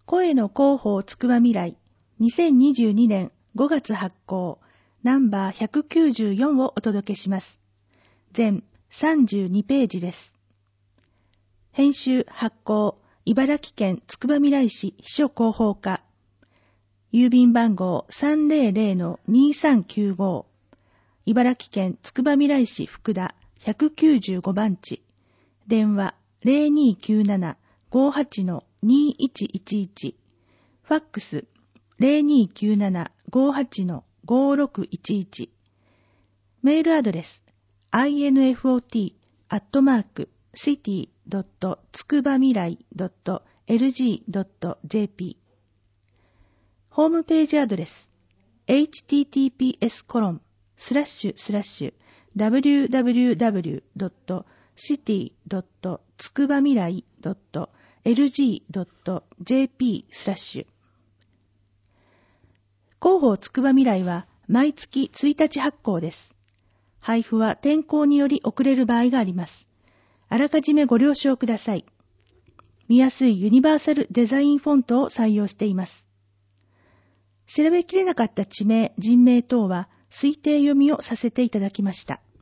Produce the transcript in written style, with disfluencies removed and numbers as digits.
声の広報つくばみらい2022年5月発行ナンバー194をお届けします。全32ページです。編集発行茨城県つくばみらい市秘書広報課郵便番号 300-2395 茨城県つくばみらい市福田195番地電話 0297-58-2111 ファックス 0297-58-5611 メールアドレス infot@city.tskubamirai.lg.jp ホームページアドレス https://www.city.tsukubamirai.lg.jp/ 広報つくばみらいは毎月1日発行です。配布は天候により遅れる場合があります。あらかじめご了承ください。見やすいユニバーサルデザインフォントを採用しています。調べきれなかった地名、人名等は推定読みをさせていただきました。